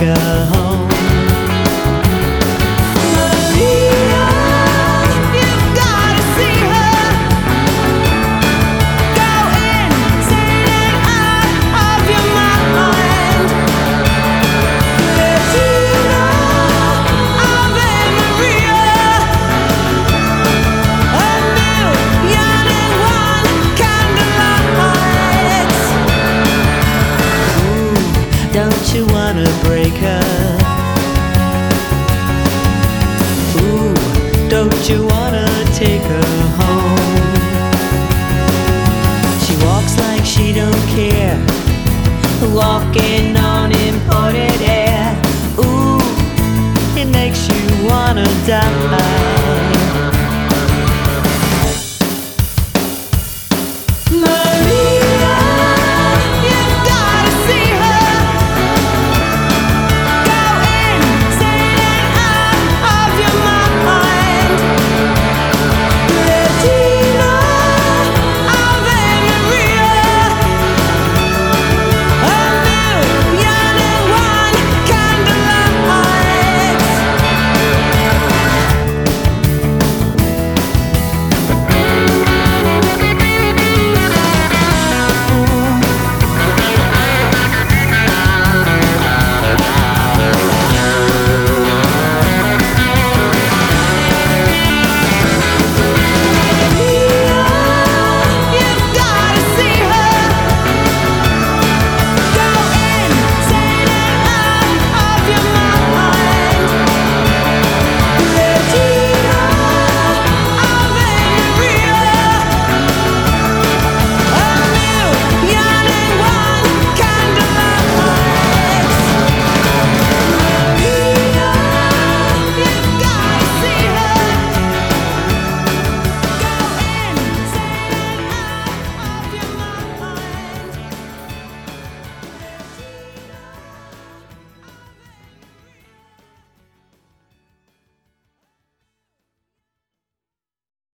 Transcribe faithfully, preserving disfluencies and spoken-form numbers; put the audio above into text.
her home. Maria, you've gotta see her. Go insane and out of your mind. Bettina, Ave Maria, a million and one candlelights. Ooh, don't you wanna break her? Ooh, don't you wanna take her home? She walks like she don't care, walking on imported air. Ooh, it makes you wanna die.